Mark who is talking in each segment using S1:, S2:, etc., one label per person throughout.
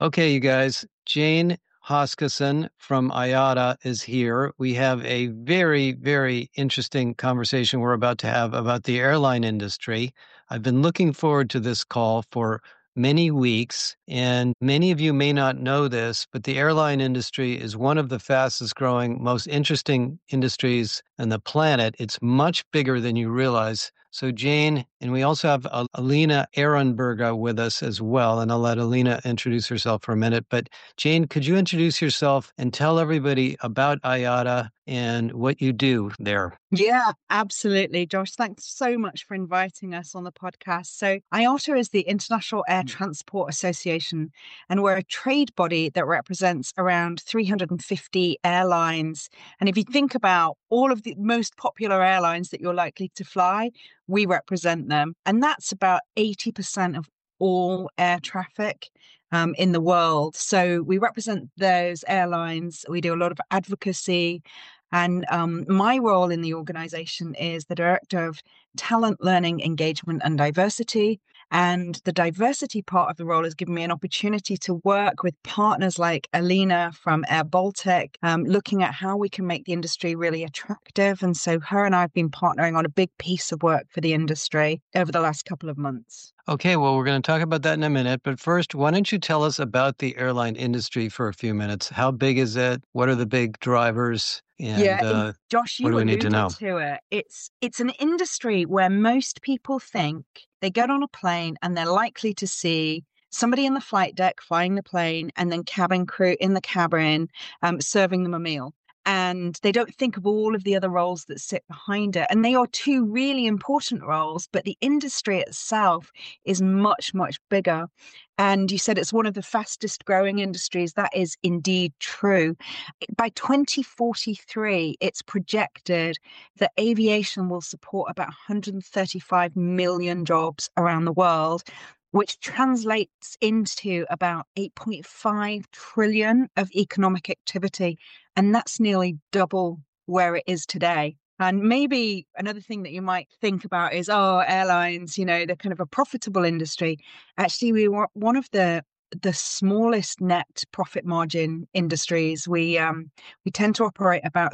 S1: Okay, you guys, Jane Hoskisson from IATA is here. We have a very, very interesting conversation we're about to have about the airline industry. I've been looking forward to this call for many weeks, and many of you may not know this, but the airline industry is one of the fastest growing, most interesting industries on the planet. It's much bigger than you realize. So Jane, and we also have Alina Ehrenberger with us as well, and I'll let Alina introduce herself for a minute. But Jane, could you introduce yourself and tell everybody about IATA and what you do there?
S2: Yeah, absolutely, Josh. Thanks so much for inviting us on the podcast. So, IATA is the International Air Transport Association, and we're a trade body that represents around 350 airlines. And if you think about all of the most popular airlines that you're likely to fly, we represent them. And that's about 80% of all air traffic in the world. So, we represent those airlines. We do a lot of advocacy. And my role in the organization is the director of talent, learning, engagement, and diversity. And the diversity part of the role has given me an opportunity to work with partners like Alina from Air Baltic, looking at how we can make the industry really attractive. And so her and I have been partnering on a big piece of work for the industry over the last couple of months.
S1: Okay, well, we're going to talk about that in a minute. But first, why don't you tell us about the airline industry for a few minutes? How big is it? What are the big drivers? And
S2: Josh,
S1: what do
S2: you
S1: we need to
S2: alluded
S1: know?
S2: to it. It's an industry where most people think they get on a plane and they're likely to see somebody in the flight deck flying the plane and then cabin crew in the cabin serving them a meal. And they don't think of all of the other roles that sit behind it. And they are two really important roles, but the industry itself is much, much bigger. And you said it's one of the fastest growing industries. That is indeed true. By 2043, it's projected that aviation will support about 135 million jobs around the world, which translates into about 8.5 trillion of economic activity. And that's nearly double where it is today. And maybe another thing that you might think about is, oh, airlines, they're kind of a profitable industry. Actually, we were one of the smallest net profit margin industries. We tend to operate about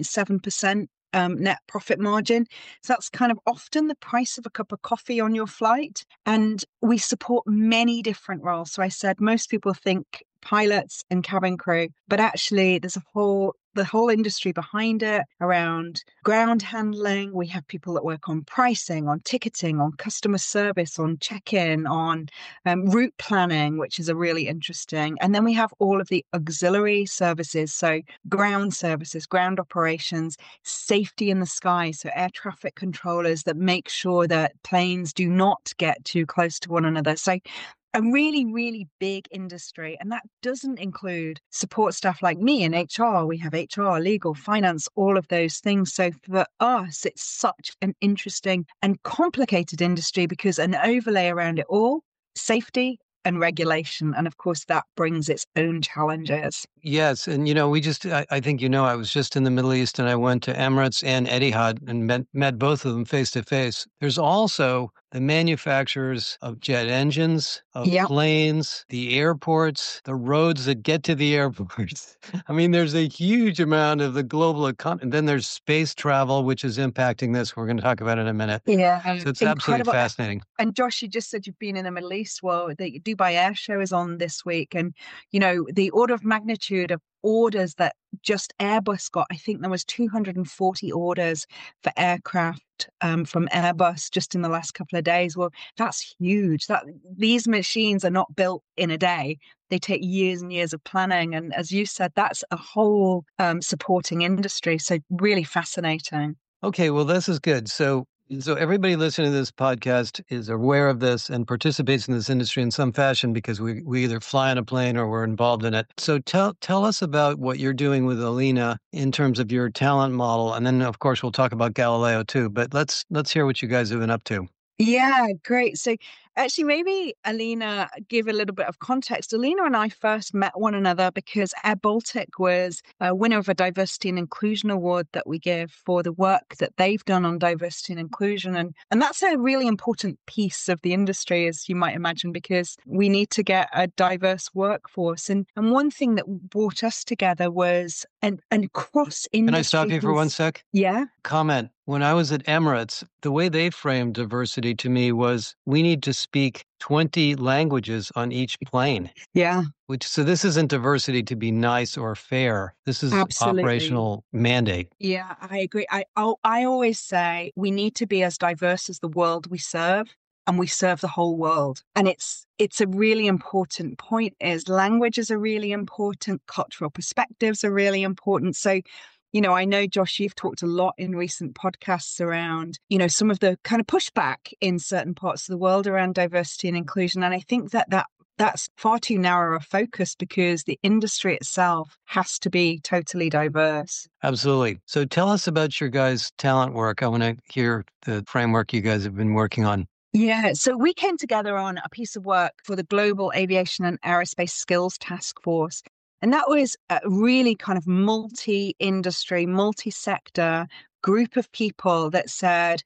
S2: 3.7% net profit margin. So that's kind of often the price of a cup of coffee on your flight. And we support many different roles. So I said most people think pilots and cabin crew, but actually there's the whole industry behind it around ground handling. We have people that work on pricing, on ticketing, on customer service, on check-in, on route planning, which is a really interesting. And then we have all of the auxiliary services. So ground services, ground operations, safety in the sky. So air traffic controllers that make sure that planes do not get too close to one another. So a really, really big industry. And that doesn't include support staff like me in HR. We have HR, legal, finance, all of those things. So for us, it's such an interesting and complicated industry because an overlay around it all, safety and regulation. And of course, that brings its own challenges.
S1: Yes, and I think I was just in the Middle East and I went to Emirates and Etihad and met both of them face to face. There's also the manufacturers of jet engines, of
S2: Yeah.
S1: planes, the airports, the roads that get to the airports. I mean, there's a huge amount of the global economy. And then there's space travel, which is impacting this. We're going to talk about it in a minute.
S2: Yeah.
S1: So it's absolutely
S2: Incredible.
S1: fascinating.
S2: And Josh, you just said you've been in the Middle East. Well, the Dubai Air Show is on this week. And, the order of magnitude of orders that just Airbus got, I think there was 240 orders for aircraft from Airbus just in the last couple of days. Well, that's huge. These machines are not built in a day. They take years and years of planning. And as you said, that's a whole supporting industry. So really fascinating.
S1: Okay, well, this is good. So everybody listening to this podcast is aware of this and participates in this industry in some fashion because we either fly on a plane or we're involved in it. So tell us about what you're doing with Alina in terms of your talent model, and then of course we'll talk about Galileo too. But let's hear what you guys have been up to.
S2: Yeah, great. So actually, maybe Alina, give a little bit of context. Alina and I first met one another because Air Baltic was a winner of a Diversity and Inclusion Award that we give for the work that they've done on diversity and inclusion. And that's a really important piece of the industry, as you might imagine, because we need to get a diverse workforce. And one thing that brought us together was an
S1: Can I stop
S2: cross-industry
S1: you for one
S2: piece.
S1: sec?
S2: Yeah.
S1: Comment. When I was at Emirates, the way they framed diversity to me was we need to speak 20 languages on each plane.
S2: Yeah.
S1: So this isn't diversity to be nice or fair. This is
S2: Absolutely.
S1: operational mandate.
S2: Yeah, I agree. I always say we need to be as diverse as the world we serve, and we serve the whole world. And it's a really important point. Is languages are really important, cultural perspectives are really important. So, I know, Josh, you've talked a lot in recent podcasts around, some of the kind of pushback in certain parts of the world around diversity and inclusion. And I think that's far too narrow a focus because the industry itself has to be totally diverse.
S1: Absolutely. So tell us about your guys' talent work. I want to hear the framework you guys have been working on.
S2: Yeah, so we came together on a piece of work for the Global Aviation and Aerospace Skills Task Force. And that was a really kind of multi-industry, multi-sector group of people that said,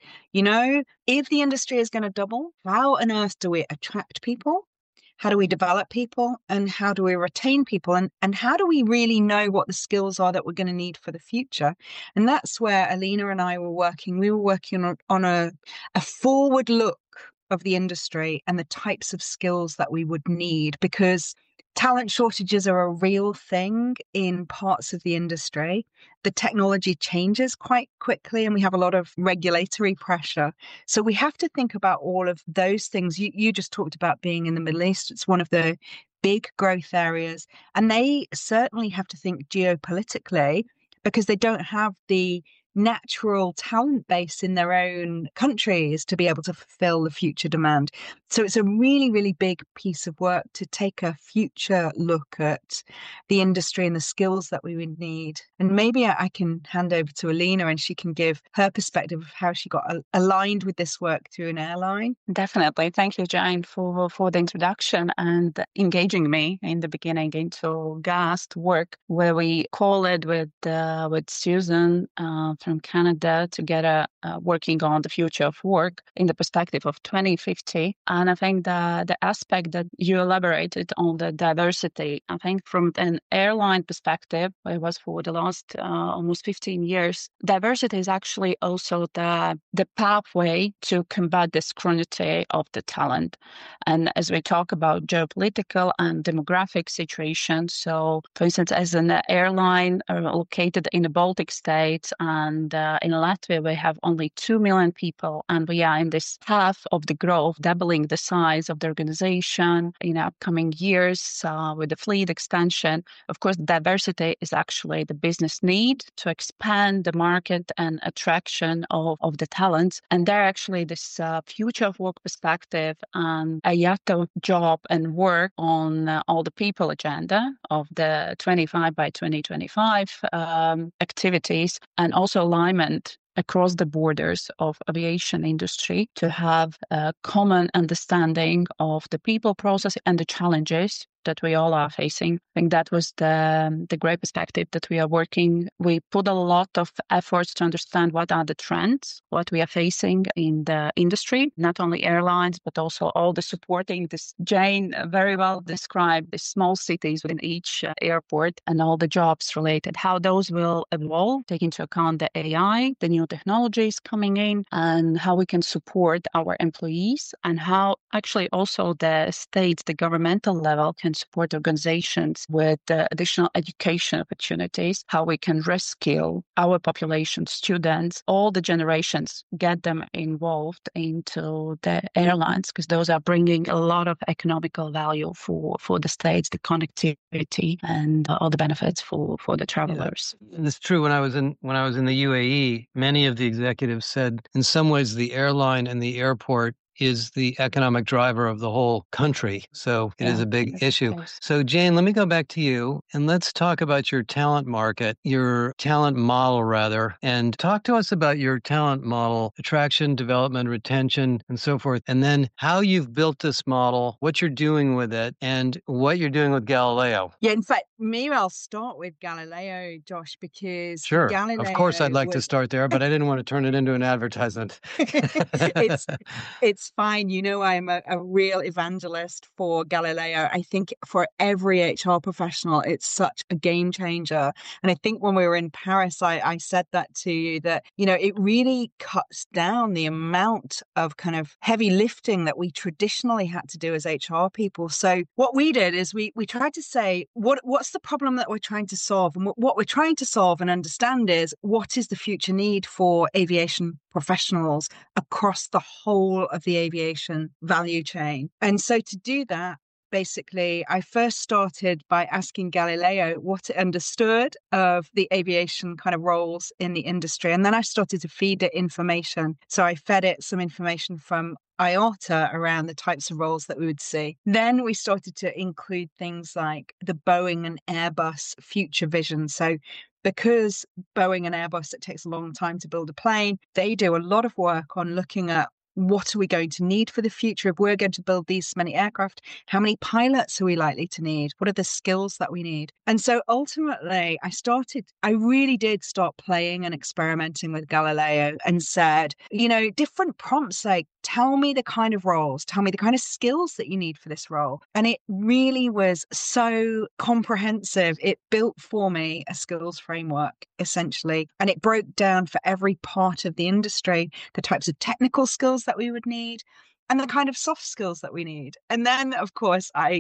S2: if the industry is going to double, how on earth do we attract people? How do we develop people, and how do we retain people, and how do we really know what the skills are that we're going to need for the future? And that's where Alina and I were working. We were working on a forward look of the industry and the types of skills that we would need, because talent shortages are a real thing in parts of the industry. The technology changes quite quickly and we have a lot of regulatory pressure. So we have to think about all of those things. You just talked about being in the Middle East. It's one of the big growth areas. And they certainly have to think geopolitically because they don't have the natural talent base in their own countries to be able to fulfill the future demand. So it's a really, really big piece of work to take a future look at the industry and the skills that we would need. And maybe I can hand over to Alina and she can give her perspective of how she got aligned with this work through an airline.
S3: Definitely. Thank you, Jane, for the introduction and engaging me in the beginning into GAST work, where we co-led with Susan from Canada together, working on the future of work in the perspective of 2050. And I think the aspect that you elaborated on, the diversity, I think from an airline perspective, it was for the last almost 15 years, diversity is actually also the pathway to combat the scrutiny of the talent. And as we talk about geopolitical and demographic situations, so for instance, as an airline located in the Baltic states and in Latvia, we have only 2 million people, and we are in this path of the growth, doubling the size of the organization in upcoming years with the fleet expansion. Of course, diversity is actually the business need to expand the market and attraction of the talents. And there actually this future of work perspective and IATA job and work on all the people agenda of the 25 by 2025 activities, and also alignment across the borders of aviation industry to have a common understanding of the people, process, and the challenges that we all are facing. I think that was the great perspective that we are working. We put a lot of efforts to understand what are the trends, what we are facing in the industry, not only airlines, but also all the supporting. This Jane very well described the small cities within each airport and all the jobs related, how those will evolve, take into account the AI, the new technologies coming in, and how we can support our employees, and how actually also the states, the governmental level can support organizations with additional education opportunities, how we can reskill our population, students, all the generations, get them involved into the airlines, because those are bringing a lot of economical value for the states, the connectivity and all the benefits for the travelers.
S1: Yeah. And it's true. When I was in the UAE, many of the executives said, in some ways, the airline and the airport is the economic driver of the whole country. So it is a big issue. So Jane, let me go back to you and let's talk about your talent market, your talent model rather, and talk to us about your talent model, attraction, development, retention, and so forth. And then how you've built this model, what you're doing with it, and what you're doing with Galileo.
S2: Yeah, in fact, maybe I'll start with Galileo, Josh, because
S1: sure,
S2: Galileo,
S1: of course, I'd like to start there, but I didn't want to turn it into an advertisement.
S2: It's fine. You know, I'm a real evangelist for Galileo. I think for every HR professional, it's such a game changer. And I think when we were in Paris, I said that to you, that, you know, it really cuts down the amount of kind of heavy lifting that we traditionally had to do as HR people. So what we did is we tried to say, what's the problem that we're trying to solve? And what we're trying to solve and understand is, what is the future need for aviation professionals across the whole of the aviation value chain? And so to do that, basically, I first started by asking Galileo what it understood of the aviation kind of roles in the industry. And then I started to feed it information. So I fed it some information from IATA around the types of roles that we would see. Then we started to include things like the Boeing and Airbus future vision. So because Boeing and Airbus, it takes a long time to build a plane, they do a lot of work on looking at what are we going to need for the future? If we're going to build these many aircraft, how many pilots are we likely to need? What are the skills that we need? And so ultimately, I really did start playing and experimenting with Galileo and said, you know, different prompts like, tell me the kind of roles, tell me the kind of skills that you need for this role. And it really was so comprehensive. It built for me a skills framework, essentially. And it broke down for every part of the industry, the types of technical skills that we would need and the kind of soft skills that we need. And then, of course, I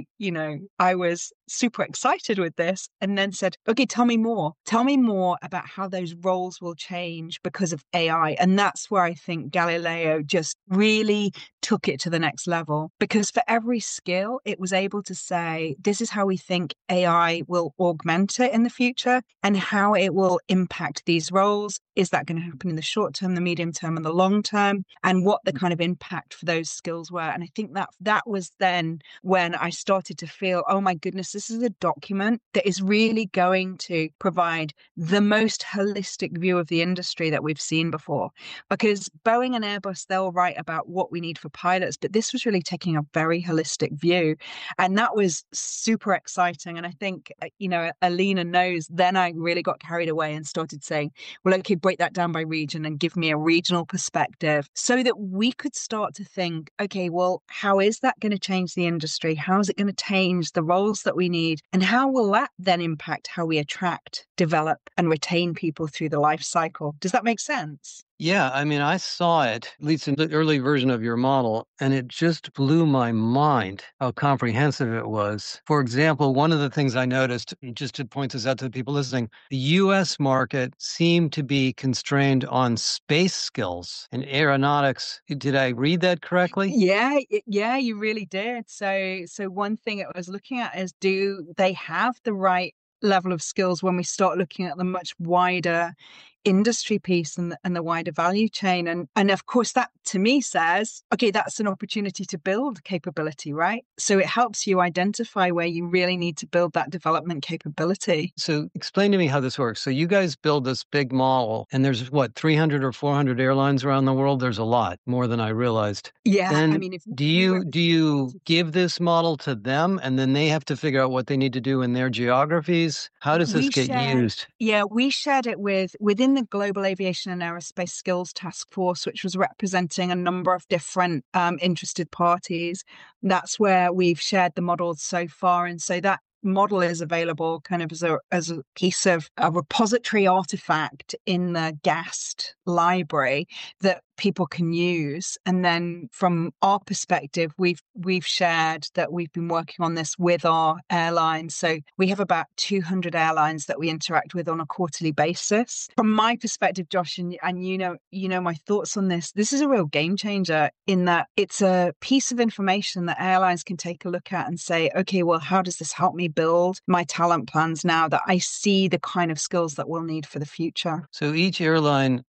S2: was super excited with this and then said, okay, tell me more about how those roles will change because of AI. And that's where I think Galileo just really took it to the next level, because for every skill, it was able to say, this is how we think AI will augment it in the future and how it will impact these roles. Is that going to happen in the short term, the medium term, and the long term? And what the kind of impact for those skills were. And I think that was then when I started to feel, oh my goodness, this is a document that is really going to provide the most holistic view of the industry that we've seen before. Because Boeing and Airbus, they'll write about what we need for pilots, but this was really taking a very holistic view. And that was super exciting. And I think, you know, Alina knows, then I really got carried away and started saying, well, okay, break that down by region and give me a regional perspective so that we could start to think, okay, well, how is that going to change the industry? How is it going to change the roles that we need? And how will that then impact how we attract, develop, and retain people through the life cycle? Does that make sense?
S1: Yeah, I mean, I saw it, at least in the early version of your model, and it just blew my mind how comprehensive it was. For example, one of the things I noticed, just to point this out to the people listening, the U.S. market seemed to be constrained on space skills and aeronautics. Did I read that correctly?
S2: Yeah, you really did. So one thing I was looking at is, do they have the right level of skills when we start looking at the much wider industry piece and the wider value chain? And of course, that to me says, okay, that's an opportunity to build capability, right? So it helps you identify where you really need to build that development capability.
S1: So explain to me how this works. So you guys build this big model, and there's 300 or 400 airlines around the world? There's a lot, more than I realized.
S2: Yeah,
S1: then
S2: I mean,
S1: do you give this model to them, and then they have to figure out what they need to do in their geographies? How does this get used?
S2: Yeah, we shared it within the Global Aviation and Aerospace Skills Task Force, which was representing a number of different interested parties. That's where we've shared the models so far. And so that model is available kind of as a piece of a repository artifact in the GAST library that people can use. And then from our perspective, we've shared that we've been working on this with our airlines. So we have about 200 airlines that we interact with on a quarterly basis. From my perspective, Josh, and you know my thoughts on this, this is a real game changer in that it's a piece of information that airlines can take a look at and say, okay, well, how does this help me build my talent plans now that I see the kind of skills that we'll need for the future?
S1: So each airline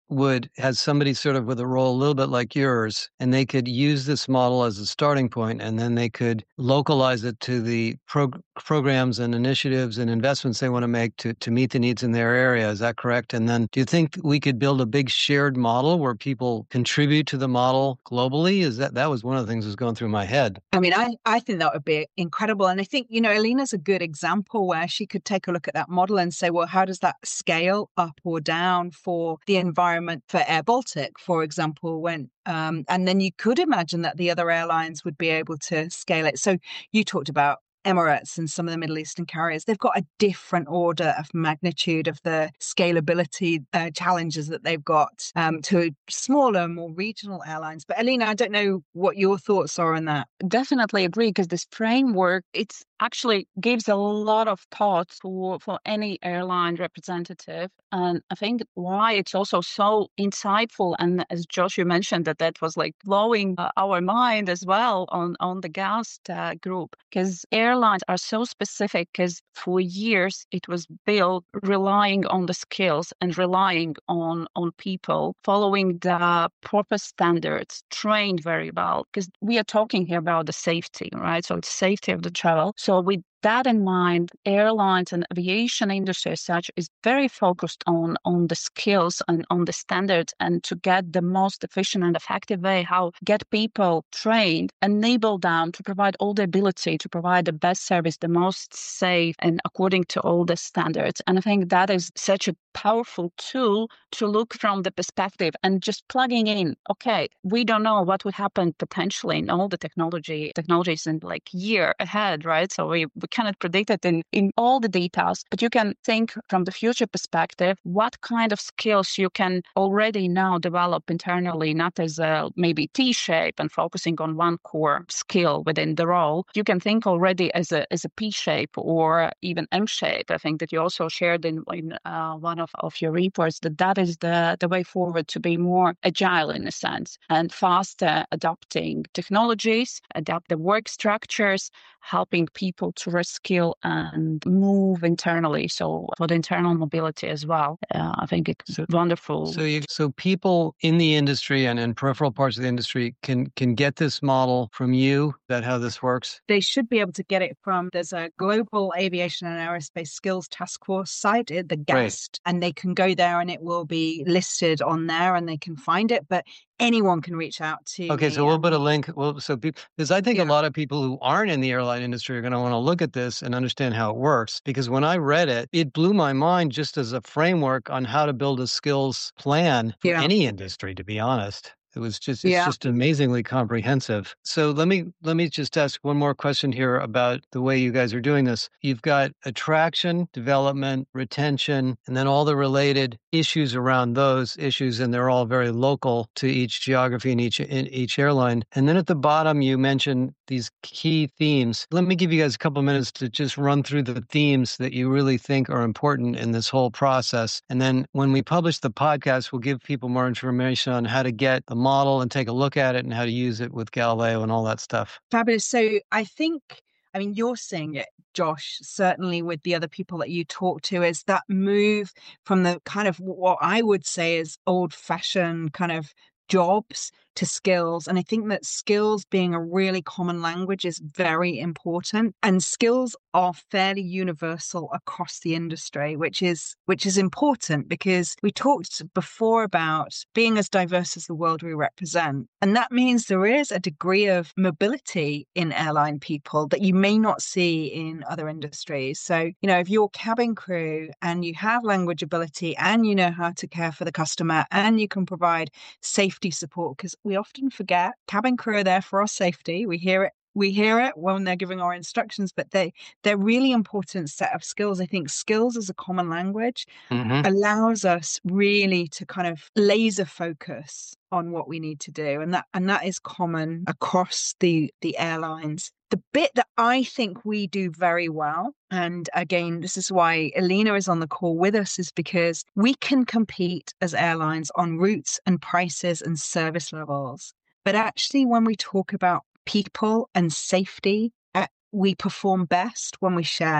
S1: has somebody sort of with a role a little bit like yours, and they could use this model as a starting point, and then they could localize it to the programs and initiatives and investments they want to make to meet the needs in their area. Is that correct? And then do you think we could build a big shared model where people contribute to the model globally? That was one of the things that was going through my head.
S2: I mean, I think that would be incredible. And I think, Alina's a good example where she could take a look at that model and say, well, how does that scale up or down for the environment for Air Baltic, for example, and then you could imagine that the other airlines would be able to scale it. So you talked about Emirates and some of the Middle Eastern carriers. They've got a different order of magnitude of the scalability challenges that they've got to smaller, more regional airlines. But Alina, I don't know what your thoughts are on that.
S3: Definitely agree, because this framework, it's actually gives a lot of thought for any airline representative. And I think why it's also so insightful. And as Josh, you mentioned that was like blowing our mind as well on the GAST group, because airlines are so specific, because for years it was built relying on the skills and relying on people, following the proper standards, trained very well, because we are talking here about the safety, right? So it's safety of the travel. So with that in mind, airlines and aviation industry as such is very focused on the skills and on the standards, and to get the most efficient and effective way how get people trained, enable them to provide all the ability to provide the best service, the most safe, and according to all the standards. And I think that is such a powerful tool to look from the perspective and just plugging in, okay, we don't know what would happen potentially in all the technologies in like year ahead, right? So we cannot predict it in all the details, but you can think from the future perspective, what kind of skills you can already now develop internally, not as a maybe T-shape and focusing on one core skill within the role. You can think already as a P-shape or even M-shape. I think that you also shared in one of your reports that is the way forward to be more agile in a sense and faster adopting technologies, adapt the work structures, helping people to reskill and move internally. So for the internal mobility as well, I think it's wonderful.
S1: So people in the industry and in peripheral parts of the industry can get this model from you. Is that how this works?
S2: They should be able to get it from, there's a Global Aviation and Aerospace Skills Task Force site, the GAST, and they can go there and it will be listed on there and they can find it. But anyone can reach out to
S1: Okay,
S2: me.
S1: so we'll put a link. Because I think a lot of people who aren't in the airline industry are going to want to look at this and understand how it works. Because when I read it, it blew my mind just as a framework on how to build a skills plan for any industry, to be honest. It's just amazingly comprehensive. So let me just ask one more question here about the way you guys are doing this. You've got attraction, development, retention, and then all the related issues around those issues, and they're all very local to each geography and each airline. And then at the bottom, you mentioned these key themes. Let me give you guys a couple of minutes to just run through the themes that you really think are important in this whole process. And then when we publish the podcast, we'll give people more information on how to get the model and take a look at it and how to use it with Galileo and all that stuff.
S2: Fabulous. So I mean, you're seeing it, Josh, certainly with the other people that you talk to, is that move from the kind of what I would say is old-fashioned kind of jobs to skills. And I think that skills being a really common language is very important. And skills are fairly universal across the industry, which is important because we talked before about being as diverse as the world we represent. And that means there is a degree of mobility in airline people that you may not see in other industries. So, if you're cabin crew and you have language ability and you know how to care for the customer and you can provide safety support, because we often forget cabin crew are there for our safety. We hear it when they're giving our instructions, but they're really important set of skills. I think skills as a common language allows us really to kind of laser focus on what we need to do. And that is common across the airlines. The bit that I think we do very well, and again, this is why Alina is on the call with us, is because we can compete as airlines on routes and prices and service levels. But actually, when we talk about people and safety, we perform best when we share.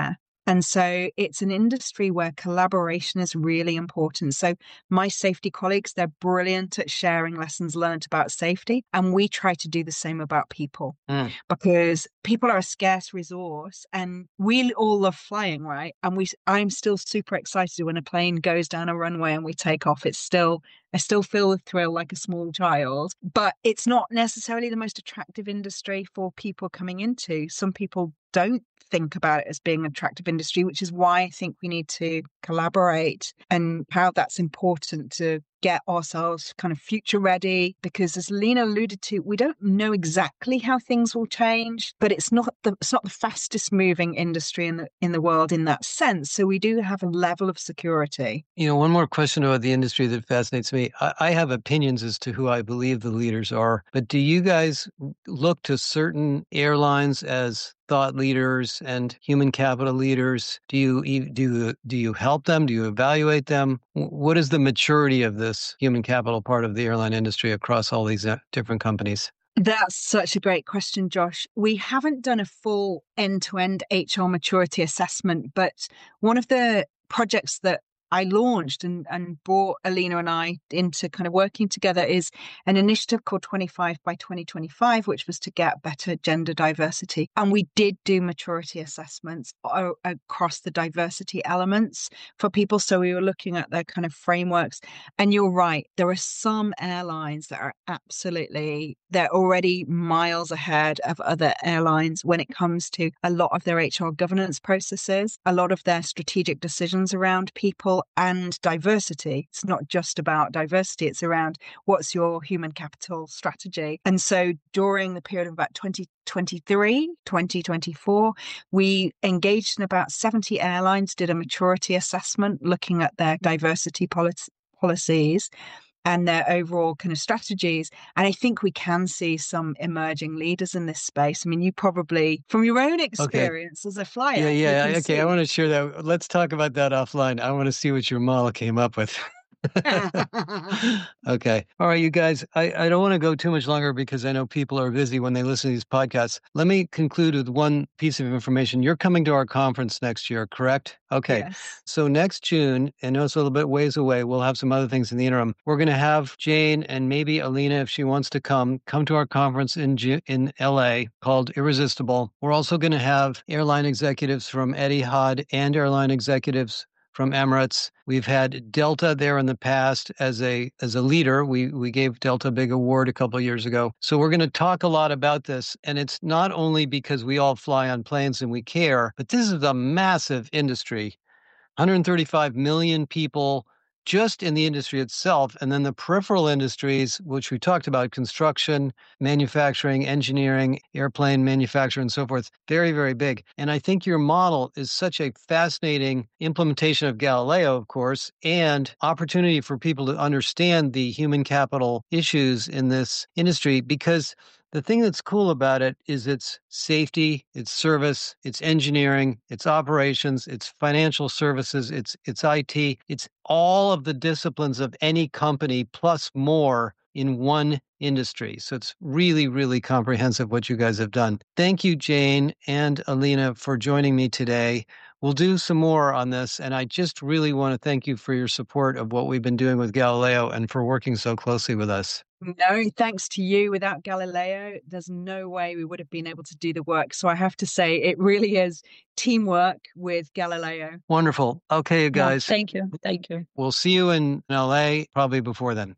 S2: And so it's an industry where collaboration is really important. So my safety colleagues, they're brilliant at sharing lessons learned about safety. And we try to do the same about people because people are a scarce resource and we all love flying, right? And I'm still super excited when a plane goes down a runway and we take off. I still feel the thrill like a small child, but it's not necessarily the most attractive industry for people coming into. Some people don't think about it as being an attractive industry, which is why I think we need to collaborate and how that's important to get ourselves kind of future ready. Because as Lena alluded to, we don't know exactly how things will change, but it's not the fastest moving industry in the world in that sense. So we do have a level of security.
S1: One more question about the industry that fascinates me. I have opinions as to who I believe the leaders are, but do you guys look to certain airlines as thought leaders and human capital leaders? Do you help them? Do you evaluate them? What is the maturity of this human capital part of the airline industry across all these different companies?
S2: That's such a great question, Josh. We haven't done a full end-to-end HR maturity assessment, but one of the projects that I launched and brought Alina and I into kind of working together is an initiative called 25 by 2025, which was to get better gender diversity. And we did do maturity assessments across the diversity elements for people. So we were looking at their kind of frameworks. And you're right, there are some airlines that are they're already miles ahead of other airlines when it comes to a lot of their HR governance processes, a lot of their strategic decisions around people and diversity. It's not just about diversity, it's around what's your human capital strategy. And so during the period of about 2023, 2024, we engaged in about 70 airlines, did a maturity assessment looking at their diversity policies and their overall kind of strategies. And I think we can see some emerging leaders in this space. I mean, you probably, from your own experience as a flyer.
S1: Yeah. Okay, I want to share that. Let's talk about that offline. I want to see what your model came up with. Okay. All right, you guys, I don't want to go too much longer because I know people are busy when they listen to these podcasts. Let me conclude with one piece of information. You're coming to our conference next year, correct? Okay.
S2: Yes.
S1: So next June, I know it's a little bit ways away. We'll have some other things in the interim. We're going to have Jane and maybe Alina, if she wants to come to our conference in LA called Irresistible. We're also going to have airline executives from Etihad and airline executives from Emirates. We've had Delta there in the past as a leader. We gave Delta a big award a couple of years ago. So we're going to talk a lot about this. And it's not only because we all fly on planes and we care, but this is a massive industry. 135 million people just in the industry itself. And then the peripheral industries, which we talked about, construction, manufacturing, engineering, airplane manufacturing, and so forth, very, very big. And I think your model is such a fascinating implementation of Galileo, of course, and opportunity for people to understand the human capital issues in this industry, because the thing that's cool about it is its safety, its service, its engineering, its operations, its financial services, its IT. It's all of the disciplines of any company plus more in one industry. So it's really, really comprehensive what you guys have done. Thank you, Jane and Alina, for joining me today. We'll do some more on this, and I just really want to thank you for your support of what we've been doing with Galileo and for working so closely with us.
S2: No, thanks to you. Without Galileo, there's no way we would have been able to do the work. So I have to say, it really is teamwork with Galileo.
S1: Wonderful. Okay, you guys.
S3: Thank you. Thank you.
S1: We'll see you in LA probably before then.